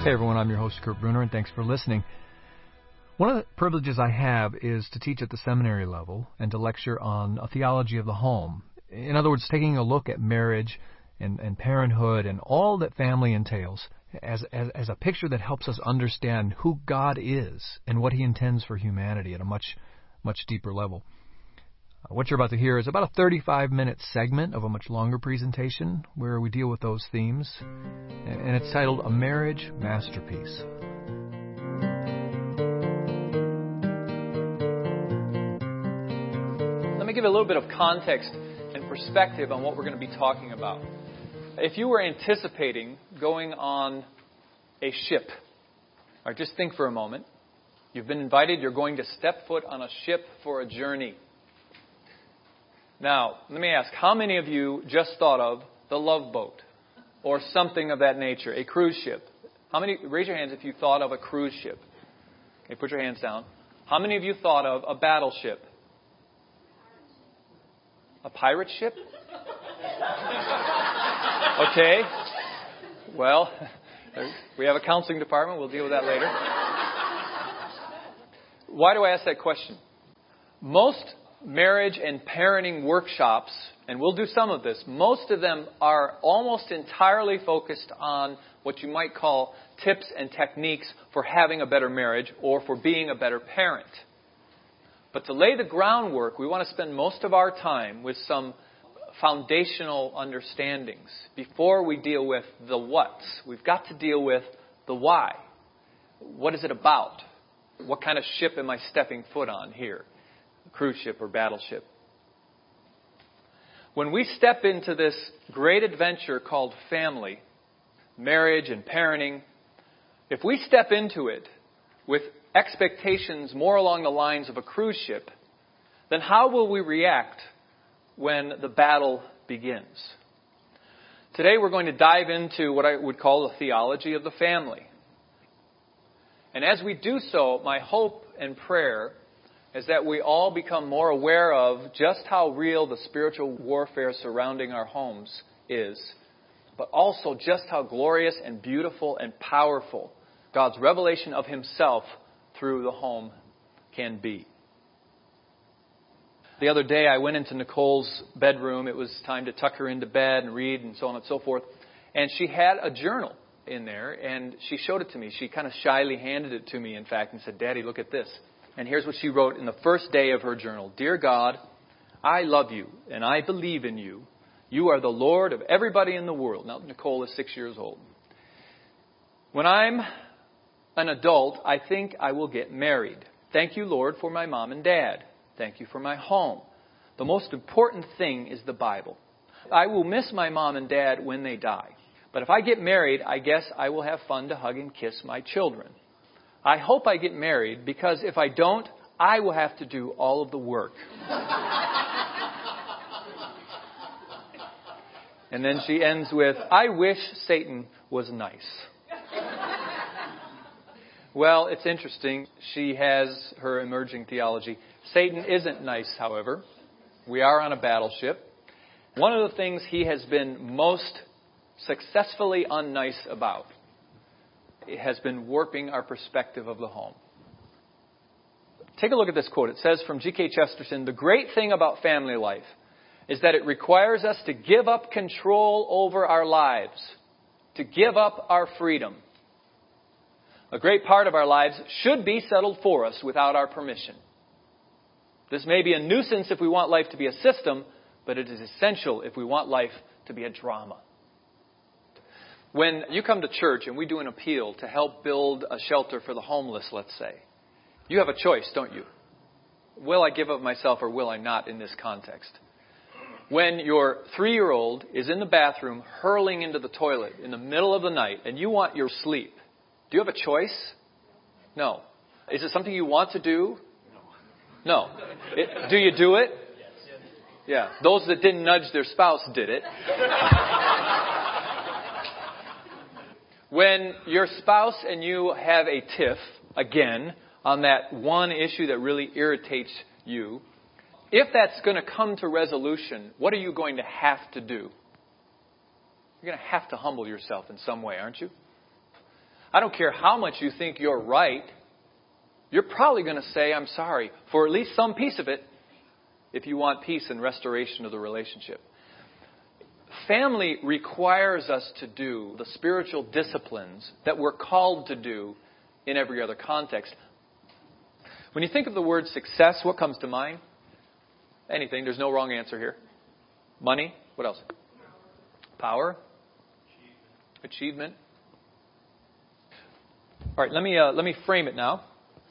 Hey everyone, I'm your host Kurt Bruner, and thanks for listening. One of the privileges I have is to teach at the seminary level and to lecture on a theology of the home. In other words, taking a look at marriage and parenthood and all that family entails as a picture that helps us understand who God is and what He intends for humanity at a much deeper level. What you're about to hear is about a 35-minute segment of a much longer presentation where we deal with those themes, and it's titled A Marriage Masterpiece. Let me give a little bit of context and perspective on what we're going to be talking about. If you were anticipating going on a ship, or just think for a moment, you've been invited, you're going to step foot on a ship for a journey. Now, let me ask, how many of you just thought of the Love Boat or something of that nature, a cruise ship? How many? Raise your hands if you thought of a cruise ship. Okay, put your hands down. How many of you thought of a battleship? A pirate ship? Okay. Well, we have a counseling department. We'll deal with that later. Why do I ask that question? Most marriage and parenting workshops, and we'll do some of this, most of them are almost entirely focused on what you might call tips and techniques for having a better marriage or for being a better parent. But to lay the groundwork, we want to spend most of our time with some foundational understandings. Before we deal with the what's, we've got to deal with the why. What is it about? What kind of ship am I stepping foot on here? Cruise ship or battleship. When we step into this great adventure called family, marriage and parenting, if we step into it with expectations more along the lines of a cruise ship, then how will we react when the battle begins? Today we're going to dive into what I would call the theology of the family. And as we do so, my hope and prayer is that we all become more aware of just how real the spiritual warfare surrounding our homes is, but also just how glorious and beautiful and powerful God's revelation of Himself through the home can be. The other day I went into Nicole's bedroom. It was time to tuck her into bed and read and so on and so forth. And she had a journal in there, and she showed it to me. She kind of shyly handed it to me, in fact, and said, "Daddy, look at this." And here's what she wrote in the first day of her journal. "Dear God, I love you and I believe in you. You are the Lord of everybody in the world." Now, Nicole is 6 years old. "When I'm an adult, I think I will get married. Thank you, Lord, for my mom and dad. Thank you for my home. The most important thing is the Bible. I will miss my mom and dad when they die. But if I get married, I guess I will have fun to hug and kiss my children. I hope I get married because if I don't, I will have to do all of the work." And then she ends with, "I wish Satan was nice." Well, it's interesting. She has her emerging theology. Satan isn't nice, however. We are on a battleship. One of the things he has been most successfully unnice about has been warping our perspective of the home. Take a look at this quote. It says from G.K. Chesterton, "The great thing about family life is that it requires us to give up control over our lives, to give up our freedom. A great part of our lives should be settled for us without our permission. This may be a nuisance if we want life to be a system, but it is essential if we want life to be a drama." When you come to church and we do an appeal to help build a shelter for the homeless, let's say, you have a choice, don't you? Will I give up myself or will I not in this context? When your 3-year-old is in the bathroom hurling into the toilet in the middle of the night and you want your sleep, do you have a choice? No. Is it something you want to do? No. Do you do it? Yeah. Those that didn't nudge their spouse did it. When your spouse and you have a tiff, again, on that one issue that really irritates you, if that's going to come to resolution, what are you going to have to do? You're going to have to humble yourself in some way, aren't you? I don't care how much you think you're right, you're probably going to say, I'm sorry, for at least some piece of it, if you want peace and restoration of the relationship. Family requires us to do the spiritual disciplines that we're called to do in every other context. When you think of the word success, what comes to mind? Anything. There's no wrong answer here. Money. What else? Power. Achievement. All right, let me frame it now.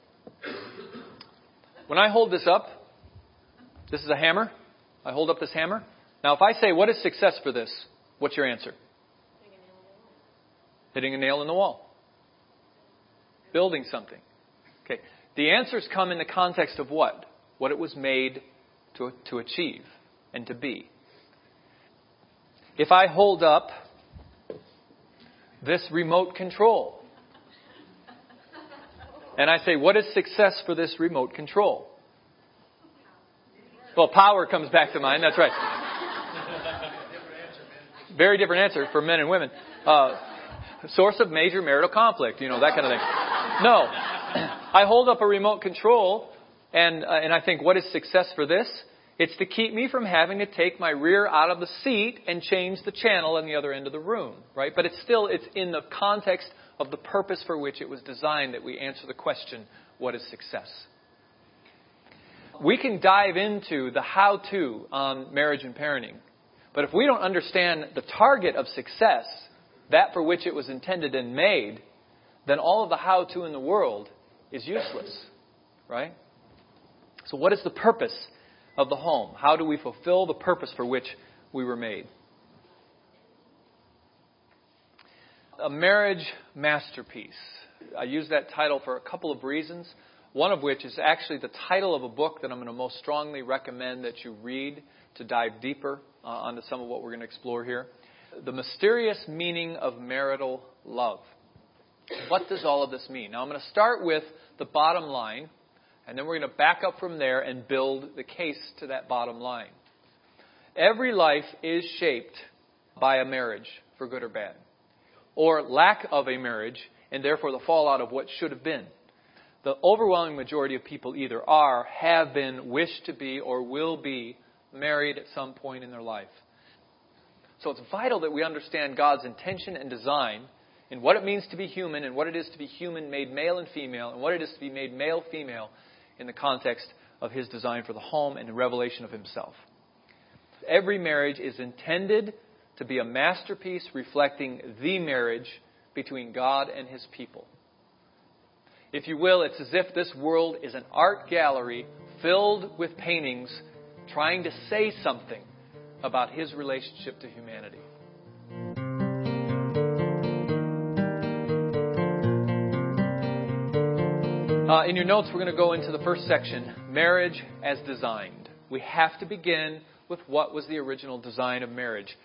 When I hold this up, this is a hammer. I hold up this hammer. Now, if I say, what is success for this? What's your answer? Hitting a nail in the wall. Building something. Okay. The answers come in the context of what? What it was made to achieve and to be. If I hold up this remote control and I say, what is success for this remote control? Well, power comes back to mind. That's right. Very different answer for men and women. Source of major marital conflict, that kind of thing. No. I hold up a remote control and I think, what is success for this? It's to keep me from having to take my rear out of the seat and change the channel on the other end of the room, right? But it's in the context of the purpose for which it was designed that we answer the question, what is success? We can dive into the how-to on marriage and parenting. But if we don't understand the target of success, that for which it was intended and made, then all of the how-to in the world is useless, right? So what is the purpose of the home? How do we fulfill the purpose for which we were made? A marriage masterpiece. I use that title for a couple of reasons. One of which is actually the title of a book that I'm going to most strongly recommend that you read to dive deeper onto some of what we're going to explore here. The Mysterious Meaning of Marital Love. What does all of this mean? Now I'm going to start with the bottom line, and then we're going to back up from there and build the case to that bottom line. Every life is shaped by a marriage, for good or bad, or lack of a marriage, and therefore the fallout of what should have been. The overwhelming majority of people either are, have been, wish to be, or will be married at some point in their life. So it's vital that we understand God's intention and design in what it means to be human and what it is to be human made male and female and what it is to be made male-female in the context of His design for the home and the revelation of Himself. Every marriage is intended to be a masterpiece reflecting the marriage between God and His people. If you will, it's as if this world is an art gallery filled with paintings trying to say something about His relationship to humanity. In your notes, we're going to go into the first section, marriage as designed. We have to begin with what was the original design of marriage.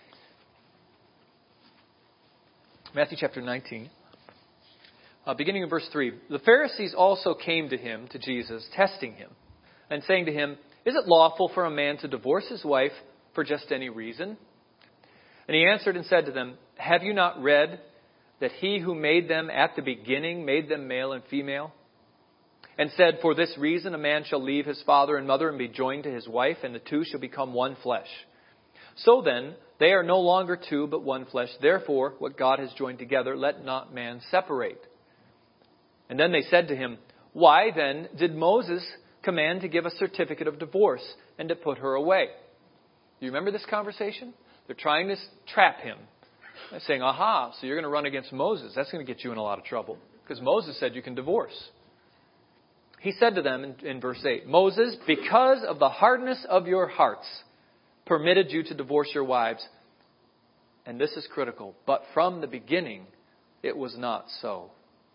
Matthew chapter 19. Beginning in verse 3, the Pharisees also came to him, to Jesus, testing him, and saying to him, is it lawful for a man to divorce his wife for just any reason? And he answered and said to them, have you not read that he who made them at the beginning made them male and female? And said, for this reason a man shall leave his father and mother and be joined to his wife, and the two shall become one flesh. So then, they are no longer two, but one flesh. Therefore, what God has joined together, let not man separate. And then they said to him, why then did Moses command to give a certificate of divorce and to put her away? Do you remember this conversation? They're trying to trap him. They're saying, aha, so you're going to run against Moses. That's going to get you in a lot of trouble. Because Moses said you can divorce. He said to them in verse 8, Moses, because of the hardness of your hearts, permitted you to divorce your wives. And this is critical. But from the beginning, it was not so.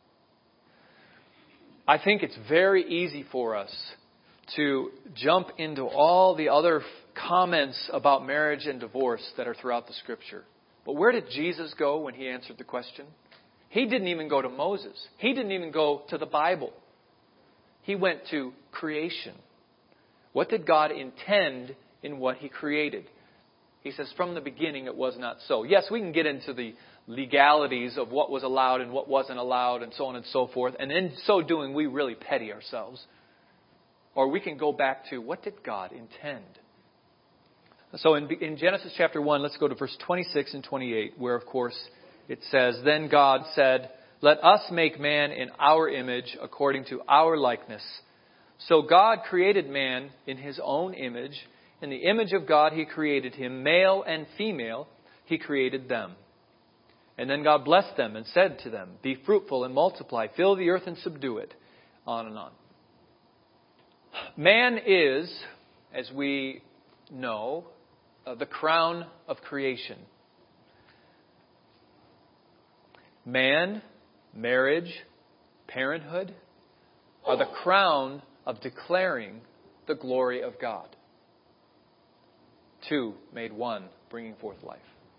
I think it's very easy for us to jump into all the other comments about marriage and divorce that are throughout the Scripture. But where did Jesus go when He answered the question? He didn't even go to Moses. He didn't even go to the Bible. He went to creation. What did God intend in what He created? He says, from the beginning it was not so. Yes, we can get into the legalities of what was allowed and what wasn't allowed and so on and so forth. And in so doing, we really petty ourselves. Or we can go back to, what did God intend? So in Genesis chapter 1, let's go to verse 26 and 28, where, of course, it says, "Then God said, 'Let us make man in our image, according to our likeness.' So God created man in his own image. In the image of God he created him, male and female he created them. And then God blessed them and said to them, 'Be fruitful and multiply, fill the earth and subdue it,'" on and on. Man is, as we know, the crown of creation. Man, marriage, parenthood are the crown of declaring the glory of God. Two made one, bringing forth life.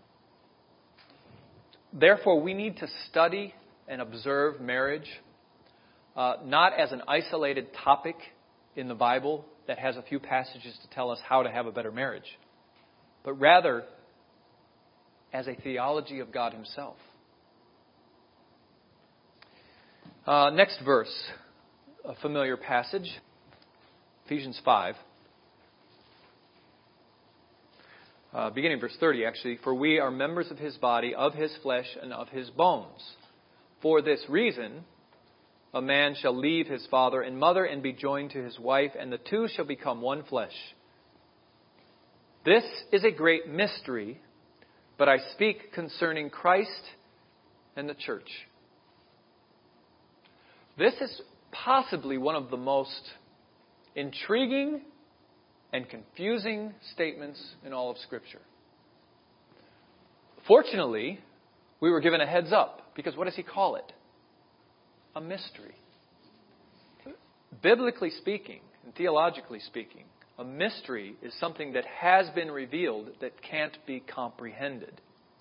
Therefore, we need to study and observe marriage, not as an isolated topic in the Bible that has a few passages to tell us how to have a better marriage, but rather as a theology of God Himself. Next verse, a familiar passage, Ephesians 5. Beginning verse 30, actually. "For we are members of His body, of His flesh, and of His bones. For this reason, a man shall leave his father and mother and be joined to his wife, and the two shall become one flesh. This is a great mystery, but I speak concerning Christ and the church." This is possibly one of the most intriguing and confusing statements in all of Scripture. Fortunately, we were given a heads up, because what does he call it? A mystery. Biblically speaking, and theologically speaking, a mystery is something that has been revealed that can't be comprehended.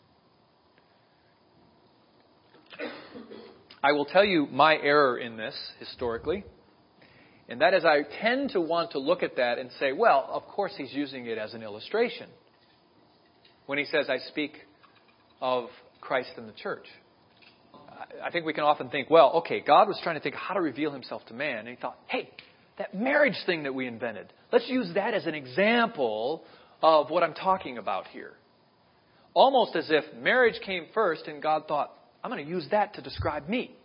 I will tell you my error in this historically, and that is I tend to want to look at that and say, well, of course he's using it as an illustration when he says, "I speak of Christ and the church." I think we can often think, well, okay, God was trying to think how to reveal Himself to man, and He thought, hey, that marriage thing that we invented, let's use that as an example of what I'm talking about here. Almost as if marriage came first and God thought, I'm going to use that to describe me.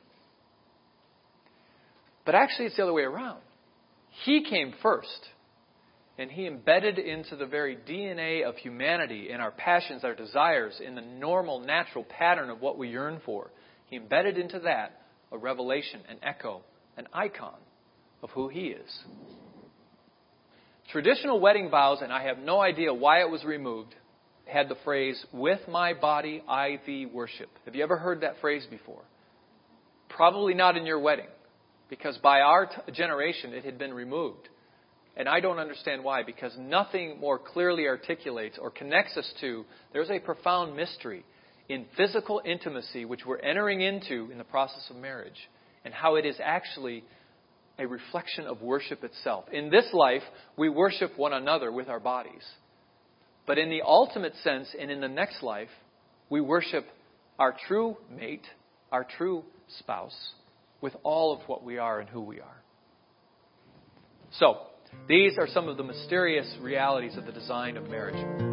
But actually it's the other way around. He came first, and He embedded into the very DNA of humanity, in our passions, our desires, in the normal, natural pattern of what we yearn for. He embedded into that a revelation, an echo, an icon of who He is. Traditional wedding vows, and I have no idea why it was removed, had the phrase, "With my body I thee worship." Have you ever heard that phrase before? Probably not in your wedding, because by our generation it had been removed. And I don't understand why, because nothing more clearly articulates or connects us to, there's a profound mystery in physical intimacy which we're entering into in the process of marriage, and how it is actually a reflection of worship itself. In this life, we worship one another with our bodies. But in the ultimate sense, and in the next life, we worship our true mate, our true spouse, with all of what we are and who we are. So, these are some of the mysterious realities of the design of marriage.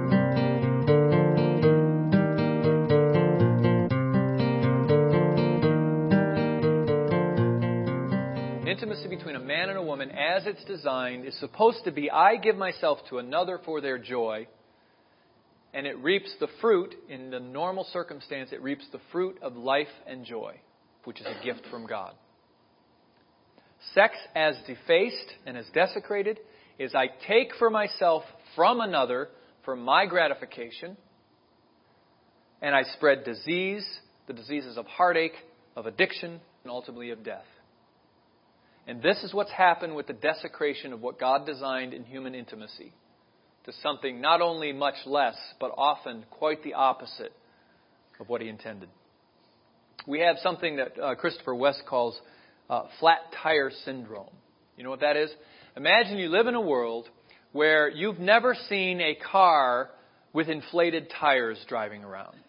Intimacy between a man and a woman, as it's designed, is supposed to be, I give myself to another for their joy, and it reaps the fruit, in the normal circumstance, it reaps the fruit of life and joy, which is a gift from God. Sex as defaced and as desecrated is I take for myself from another for my gratification, and I spread disease, the diseases of heartache, of addiction, and ultimately of death. And this is what's happened with the desecration of what God designed in human intimacy, to something not only much less, but often quite the opposite of what He intended. We have something that Christopher West calls flat tire syndrome. You know what that is? Imagine you live in a world where you've never seen a car with inflated tires driving around.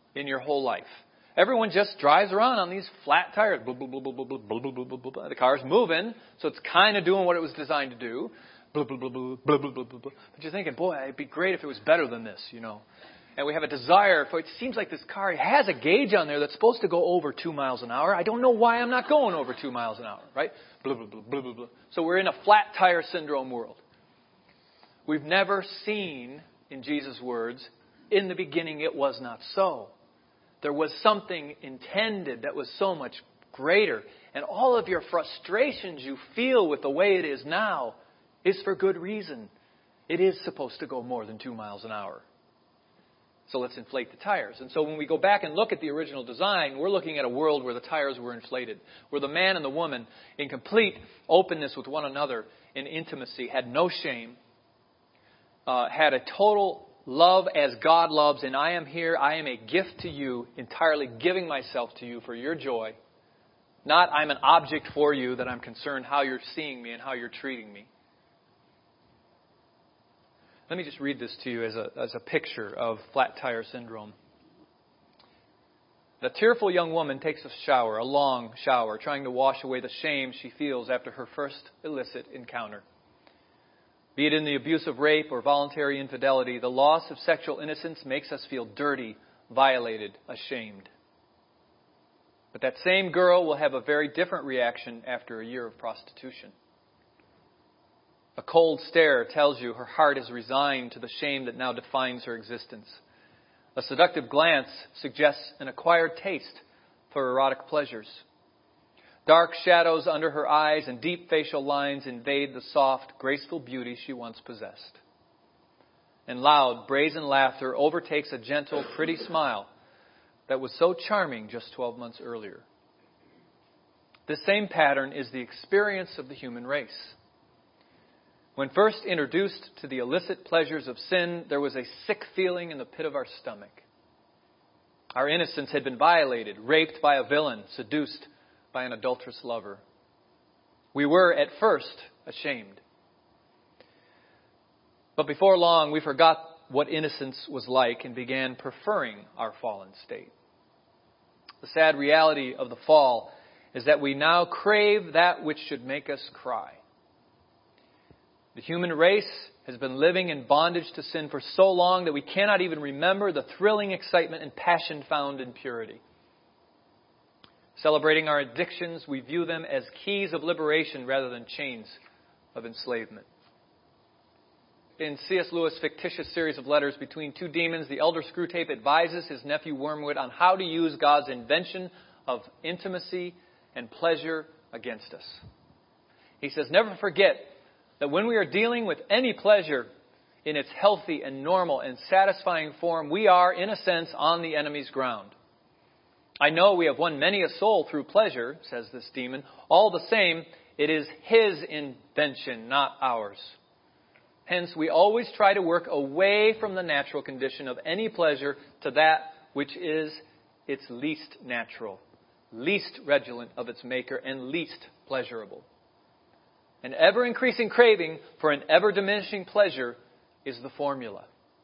in your whole life. Everyone just drives around on these flat tires. The car's moving, so it's kind of doing what it was designed to do. But you're thinking, boy, it'd be great if it was better than this, you know. And we have a desire for, it seems like this car has a gauge on there that's supposed to go over 2 miles an hour. I don't know why I'm not going over 2 miles an hour, right? So we're in a flat tire syndrome world. We've never seen, in Jesus' words, in the beginning it was not so. There was something intended that was so much greater. And all of your frustrations you feel with the way it is now is for good reason. It is supposed to go more than 2 miles an hour. So let's inflate the tires. And so when we go back and look at the original design, we're looking at a world where the tires were inflated, where the man and the woman, in complete openness with one another, in intimacy, had no shame, had a total love as God loves, and I am here, I am a gift to you, entirely giving myself to you for your joy. Not I'm an object for you that I'm concerned how you're seeing me and how you're treating me. Let me just read this to you as a picture of flat tire syndrome. The tearful young woman takes a shower, a long shower, trying to wash away the shame she feels after her first illicit encounter. Be it in the abuse of rape or voluntary infidelity, the loss of sexual innocence makes us feel dirty, violated, ashamed. But that same girl will have a very different reaction after a year of prostitution. A cold stare tells you her heart is resigned to the shame that now defines her existence. A seductive glance suggests an acquired taste for erotic pleasures. Dark shadows under her eyes and deep facial lines invade the soft, graceful beauty she once possessed. And loud, brazen laughter overtakes a gentle, pretty smile that was so charming just 12 months earlier. This same pattern is the experience of the human race. When first introduced to the illicit pleasures of sin, there was a sick feeling in the pit of our stomach. Our innocence had been violated, raped by a villain, seduced by an adulterous lover. We were, at first, ashamed. But before long, we forgot what innocence was like and began preferring our fallen state. The sad reality of the fall is that we now crave that which should make us cry. The human race has been living in bondage to sin for so long that we cannot even remember the thrilling excitement and passion found in purity. Celebrating our addictions, we view them as keys of liberation rather than chains of enslavement. In C.S. Lewis' fictitious series of letters between two demons, the elder Screwtape advises his nephew Wormwood on how to use God's invention of intimacy and pleasure against us. He says, never forget that when we are dealing with any pleasure in its healthy and normal and satisfying form, we are, in a sense, on the enemy's ground. I know we have won many a soul through pleasure, says this demon. All the same, it is his invention, not ours. Hence, we always try to work away from the natural condition of any pleasure to that which is its least natural, least redolent of its maker, and least pleasurable. An ever-increasing craving for an ever-diminishing pleasure is the formula.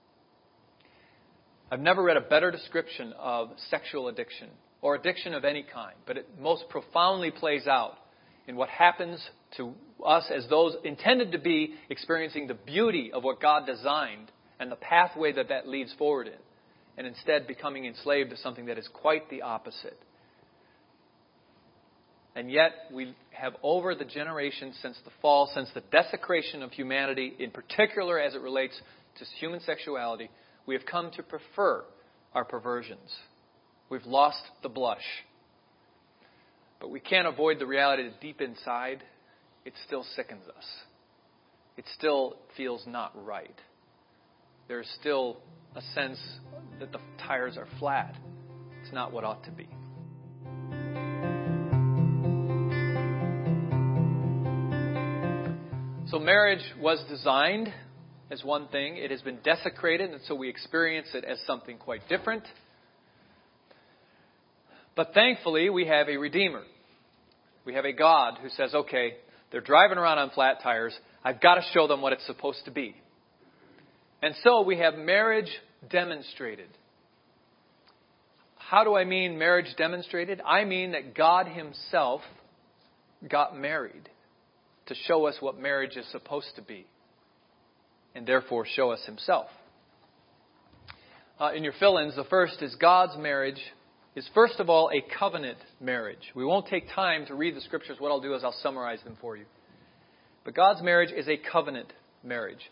I've never read a better description of sexual addiction, or addiction of any kind, but it most profoundly plays out in what happens to us as those intended to be experiencing the beauty of what God designed and the pathway that that leads forward in, and instead becoming enslaved to something that is quite the opposite. And yet, we have over the generations since the fall, since the desecration of humanity, in particular as it relates to human sexuality, we have come to prefer our perversions. We've lost the blush. But we can't avoid the reality that deep inside, it still sickens us. It still feels not right. There's still a sense that the tires are flat. It's not what ought to be. So marriage was designed as one thing. It has been desecrated, and so we experience it as something quite different. But thankfully, we have a Redeemer. We have a God who says, okay, they're driving around on flat tires. I've got to show them what it's supposed to be. And so we have marriage demonstrated. How do I mean marriage demonstrated? I mean that God Himself got married to show us what marriage is supposed to be, and therefore show us Himself. In your fill-ins, the first is God's marriage is first of all a covenant marriage. We won't take time to read the Scriptures. What I'll do is I'll summarize them for you. But God's marriage is a covenant marriage.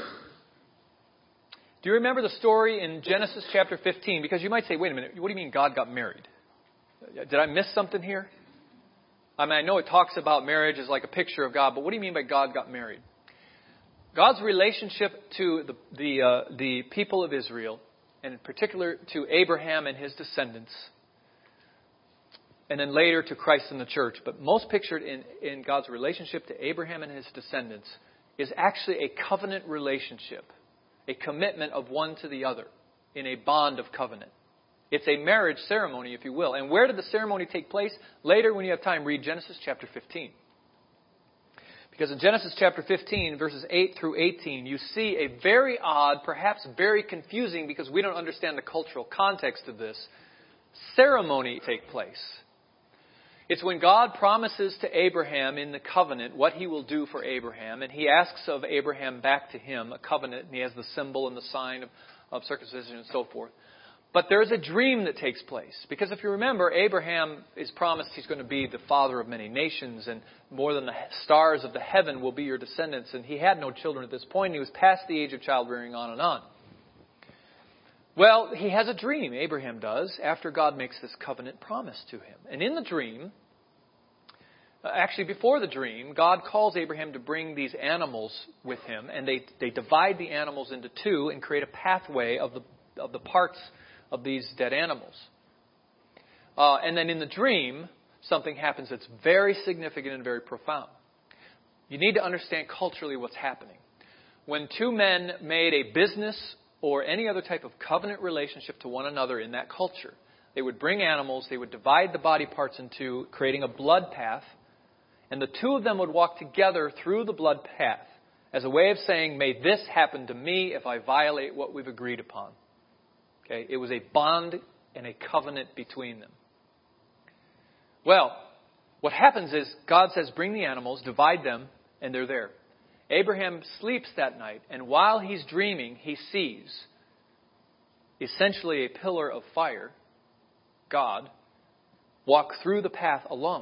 Do you remember the story in Genesis chapter 15? Because you might say, wait a minute, what do you mean God got married? Did I miss something here? I mean, I know it talks about marriage as like a picture of God, but what do you mean by God got married? God's relationship to the people of Israel, and in particular to Abraham and his descendants, and then later to Christ and the church, but most pictured in God's relationship to Abraham and his descendants, is actually a covenant relationship, a commitment of one to the other in a bond of covenant. It's a marriage ceremony, if you will. And where did the ceremony take place? Later, when you have time, read Genesis chapter 15. Because in Genesis chapter 15, verses 8 through 18, you see a very odd, perhaps very confusing, because we don't understand the cultural context of this, ceremony take place. It's when God promises to Abraham in the covenant what He will do for Abraham, and He asks of Abraham back to him a covenant, and he has the symbol and the sign of circumcision and so forth. But there is a dream that takes place. Because if you remember, Abraham is promised he's going to be the father of many nations, and more than the stars of the heaven will be your descendants. And he had no children at this point. He was past the age of childbearing, on and on. Well, he has a dream, Abraham does, after God makes this covenant promise to him. And in the dream, actually before the dream, God calls Abraham to bring these animals with him. And they divide the animals into two and create a pathway of the parts of these dead animals. And then in the dream, something happens that's very significant and very profound. You need to understand culturally what's happening. When two men made a business or any other type of covenant relationship to one another in that culture, they would bring animals, they would divide the body parts in two, creating a blood path, and the two of them would walk together through the blood path as a way of saying, may this happen to me if I violate what we've agreed upon. Okay, it was a bond and a covenant between them. Well, what happens is God says, bring the animals, divide them, and they're there. Abraham sleeps that night, and while he's dreaming, he sees essentially a pillar of fire, God, walk through the path alone.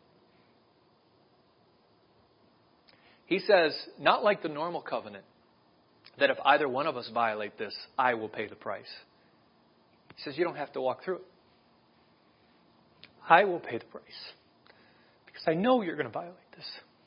He says, not like the normal covenant, that if either one of us violate this, I will pay the price. He says, you don't have to walk through it. I will pay the price. Because I know you're going to violate this.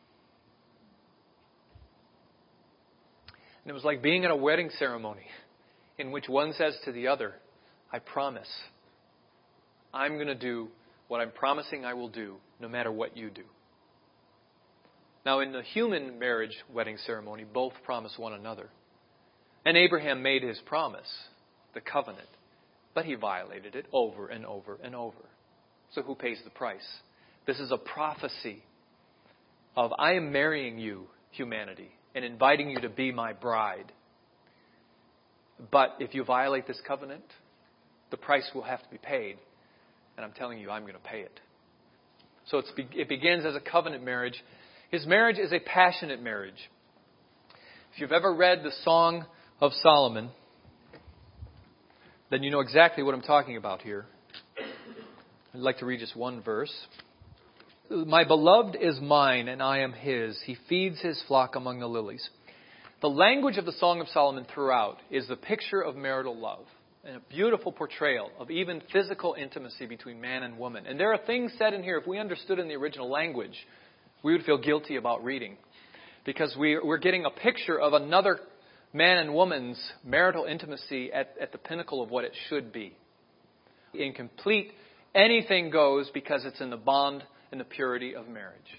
And it was like being at a wedding ceremony in which one says to the other, I promise, I'm going to do what I'm promising I will do, no matter what you do. Now, in the human marriage wedding ceremony, both promise one another. And Abraham made his promise, the covenant. But he violated it over and over and over. So who pays the price? This is a prophecy of I am marrying you, humanity, and inviting you to be my bride. But if you violate this covenant, the price will have to be paid. And I'm telling you, I'm going to pay it. So it begins as a covenant marriage. His marriage is a passionate marriage. If you've ever read the Song of Solomon, then you know exactly what I'm talking about here. I'd like to read just one verse. My beloved is mine, and I am his. He feeds his flock among the lilies. The language of the Song of Solomon throughout is the picture of marital love and a beautiful portrayal of even physical intimacy between man and woman. And there are things said in here, if we understood in the original language, we would feel guilty about reading. Because we're getting a picture of another man and woman's marital intimacy at the pinnacle of what it should be. In complete, anything goes because it's in the bond and the purity of marriage.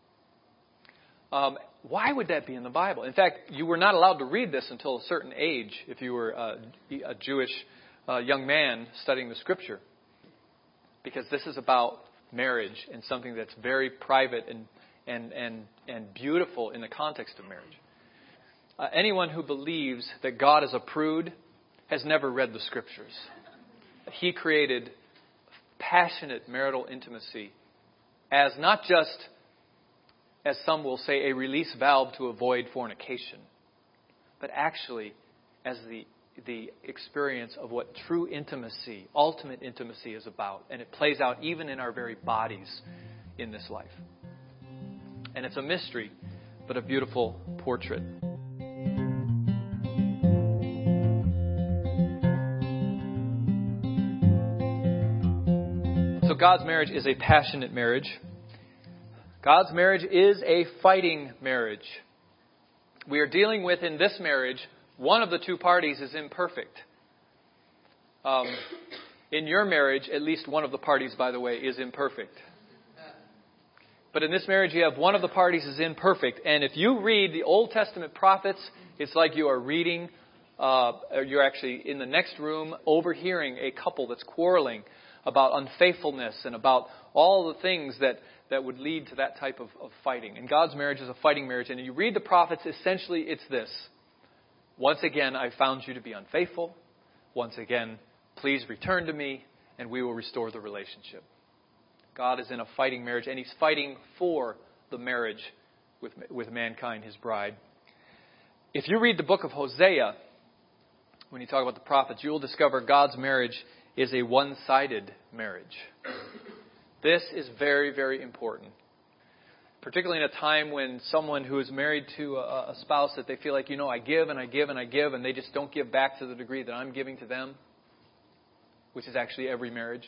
Why would that be in the Bible? In fact, you were not allowed to read this until a certain age if you were a Jewish young man studying the Scripture. Because this is about marriage and something that's very private and beautiful in the context of marriage. Anyone who believes that God is a prude has never read the Scriptures. He created passionate marital intimacy as not just, as some will say, a release valve to avoid fornication, but actually as the experience of what true intimacy, ultimate intimacy is about. And it plays out even in our very bodies in this life. And it's a mystery, but a beautiful portrait. So God's marriage is a passionate marriage. God's marriage is a fighting marriage. We are dealing with, in this marriage, one of the two parties is imperfect. In your marriage, at least one of the parties, by the way, is imperfect. But in this marriage, you have one of the parties is imperfect. And if you read the Old Testament prophets, it's like you are reading, you're actually in the next room overhearing a couple that's quarreling about unfaithfulness and about all the things that would lead to that type of fighting. And God's marriage is a fighting marriage. And you read the prophets, essentially it's this. Once again, I found you to be unfaithful. Once again, please return to me and we will restore the relationship. God is in a fighting marriage, and He's fighting for the marriage with mankind, His bride. If you read the book of Hosea, when you talk about the prophets, you will discover God's marriage is a one-sided marriage. This is very, very important. Particularly in a time when someone who is married to a spouse that they feel like, I give and I give and I give, and they just don't give back to the degree that I'm giving to them, which is actually every marriage.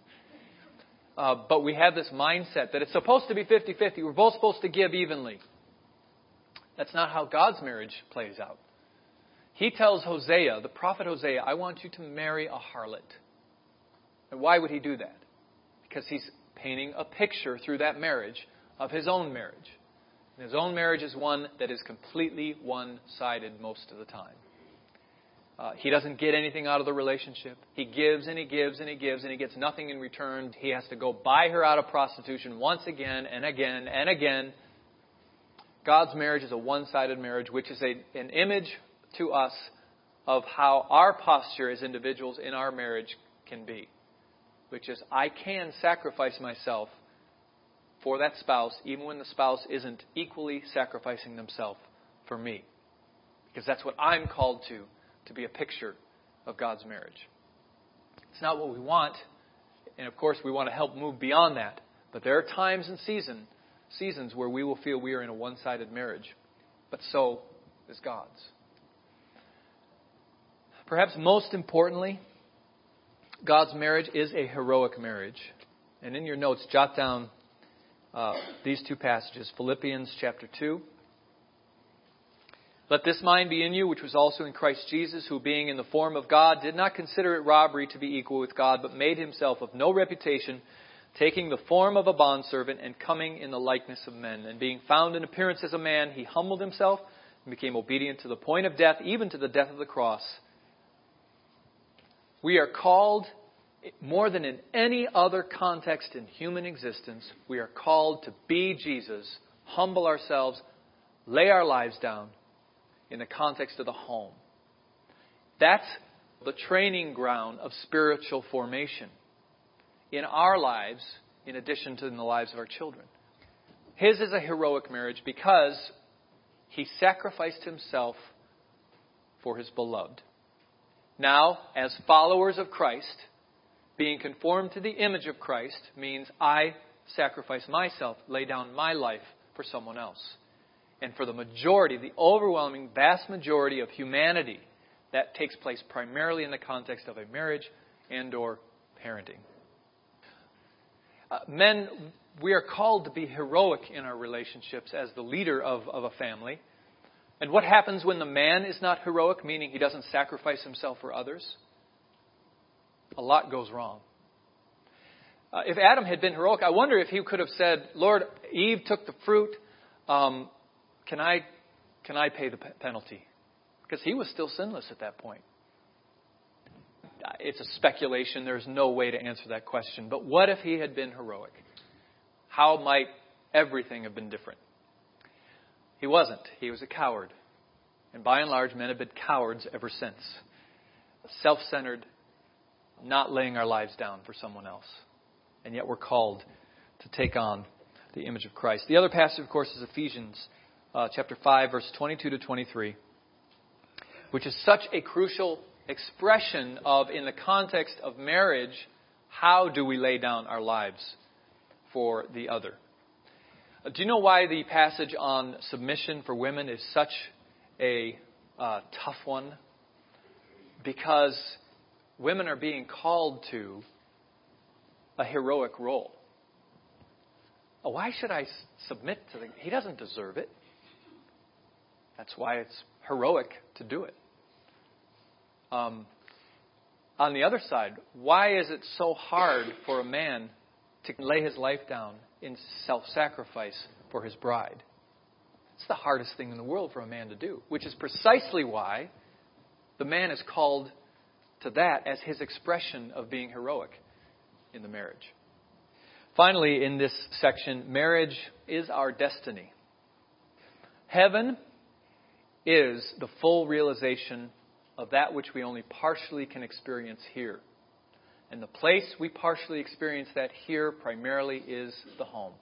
But we have this mindset that it's supposed to be 50-50. We're both supposed to give evenly. That's not how God's marriage plays out. He tells Hosea, the prophet Hosea, I want you to marry a harlot. And why would he do that? Because he's painting a picture through that marriage of his own marriage. And his own marriage is one that is completely one-sided most of the time. He doesn't get anything out of the relationship. He gives and he gives and he gives and he gets nothing in return. He has to go buy her out of prostitution once again and again and again. God's marriage is a one-sided marriage, which is an image to us of how our posture as individuals in our marriage can be. Which is, I can sacrifice myself for that spouse, even when the spouse isn't equally sacrificing themselves for me. Because that's what I'm called to be a picture of God's marriage. It's not what we want, and of course we want to help move beyond that. But there are times and seasons where we will feel we are in a one-sided marriage. But so is God's. Perhaps most importantly, God's marriage is a heroic marriage. And in your notes, jot down these two passages. Philippians chapter 2. Let this mind be in you, which was also in Christ Jesus, who being in the form of God, did not consider it robbery to be equal with God, but made himself of no reputation, taking the form of a bondservant and coming in the likeness of men. And being found in appearance as a man, he humbled himself and became obedient to the point of death, even to the death of the cross. We are called, more than in any other context in human existence, we are called to be Jesus, humble ourselves, lay our lives down in the context of the home. That's the training ground of spiritual formation in our lives, in addition to in the lives of our children. His is a heroic marriage because he sacrificed himself for his beloved. Now, as followers of Christ, being conformed to the image of Christ means I sacrifice myself, lay down my life for someone else. And for the majority, the overwhelming, vast majority of humanity, that takes place primarily in the context of a marriage and or parenting. Men, we are called to be heroic in our relationships as the leader of a family. And what happens when the man is not heroic, meaning he doesn't sacrifice himself for others? A lot goes wrong. If Adam had been heroic, I wonder if he could have said, Lord, Eve took the fruit. Can I pay the penalty? Because he was still sinless at that point. It's a speculation. There's no way to answer that question. But what if he had been heroic? How might everything have been different? He wasn't. He was a coward. And by and large, men have been cowards ever since. Self-centered, not laying our lives down for someone else. And yet we're called to take on the image of Christ. The other passage, of course, is Ephesians chapter 5, verse 22 to 23, which is such a crucial expression of, in the context of marriage, how do we lay down our lives for the other? Do you know why the passage on submission for women is such a tough one? Because women are being called to a heroic role. Why should I submit to the... He doesn't deserve it. That's why it's heroic to do it. On the other side, why is it so hard for a man to lay his life down in self-sacrifice for his bride? It's the hardest thing in the world for a man to do, which is precisely why the man is called to that as his expression of being heroic in the marriage. Finally, in this section, marriage is our destiny. Heaven is the full realization of that which we only partially can experience here. And the place we partially experience that here primarily is the home.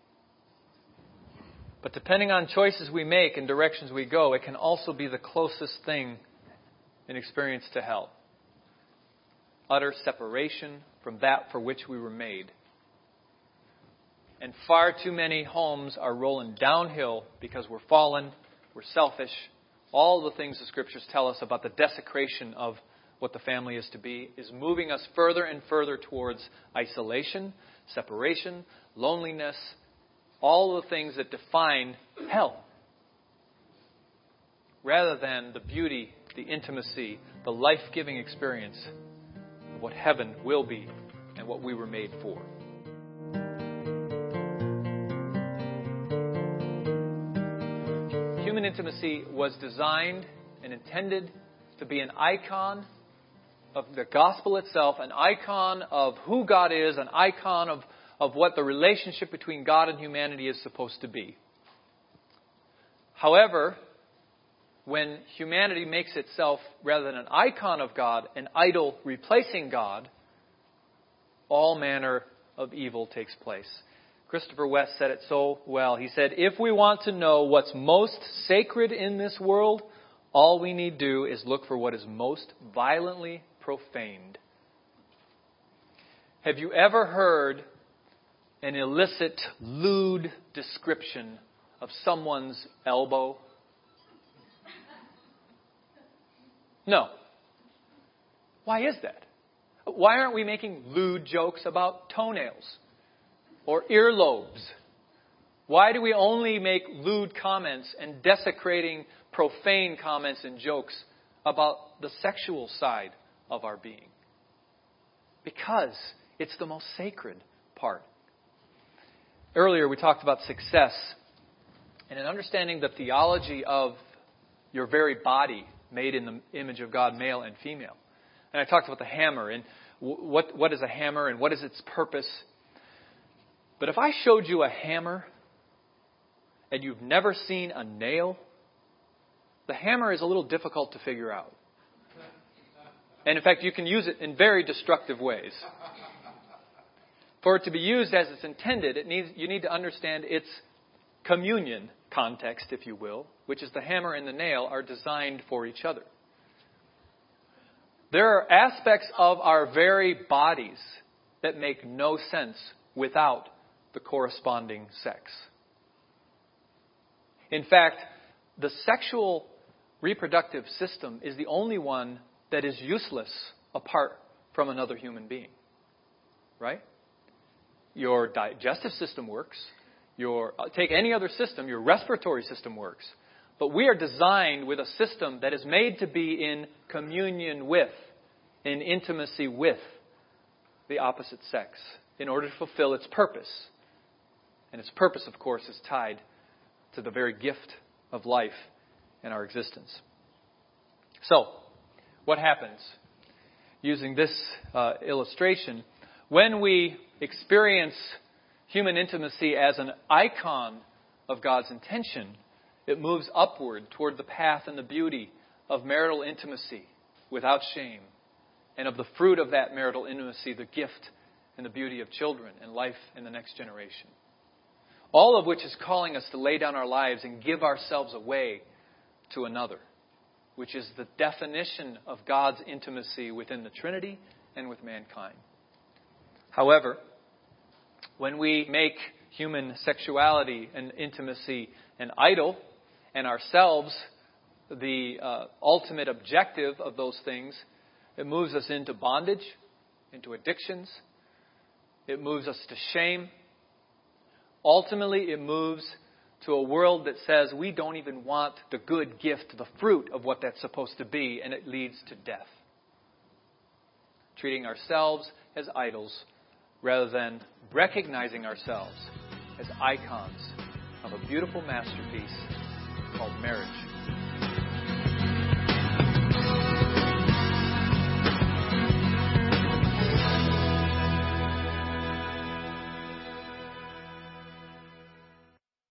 But depending on choices we make and directions we go, it can also be the closest thing in experience to hell. Utter separation from that for which we were made. And far too many homes are rolling downhill because we're fallen, we're selfish. All the things the Scriptures tell us about the desecration of what the family is to be is moving us further and further towards isolation, separation, loneliness, all the things that define hell. Rather than the beauty, the intimacy, the life-giving experience of what heaven will be and what we were made for. Human intimacy was designed and intended to be an icon of the gospel itself, an icon of who God is, an icon of what the relationship between God and humanity is supposed to be. However, when humanity makes itself, rather than an icon of God, an idol replacing God, all manner of evil takes place. Christopher West said it so well. He said, if we want to know what's most sacred in this world, all we need do is look for what is most violently profaned. Have you ever heard an illicit, lewd description of someone's elbow? No. Why is that? Why aren't we making lewd jokes about toenails or earlobes? Why do we only make lewd comments and desecrating, profane comments and jokes about the sexual side of our being? Because it's the most sacred part. Earlier we talked about success and in understanding the theology of your very body made in the image of God, male and female. And I talked about the hammer and what is a hammer and what is its purpose. But if I showed you a hammer and you've never seen a nail, the hammer is a little difficult to figure out. And in fact, you can use it in very destructive ways. For it to be used as it's intended, you need to understand its communion context, if you will, which is the hammer and the nail are designed for each other. There are aspects of our very bodies that make no sense without the corresponding sex. In fact, the sexual reproductive system is the only one that is useless apart from another human being. Right? Your digestive system works. Take any other system, your respiratory system works. But we are designed with a system that is made to be in communion with, in intimacy with the opposite sex in order to fulfill its purpose. And its purpose, of course, is tied to the very gift of life and our existence. So, what happens? Using this illustration, when we experience human intimacy as an icon of God's intention, it moves upward toward the path and the beauty of marital intimacy without shame, and of the fruit of that marital intimacy, the gift and the beauty of children and life in the next generation. All of which is calling us to lay down our lives and give ourselves away to another, which is the definition of God's intimacy within the Trinity and with mankind. However, when we make human sexuality and intimacy an idol, and ourselves the ultimate objective of those things, it moves us into bondage, into addictions. It moves us to shame. Ultimately, it moves to a world that says we don't even want the good gift, the fruit of what that's supposed to be, and it leads to death. Treating ourselves as idols rather than recognizing ourselves as icons of a beautiful masterpiece called marriage.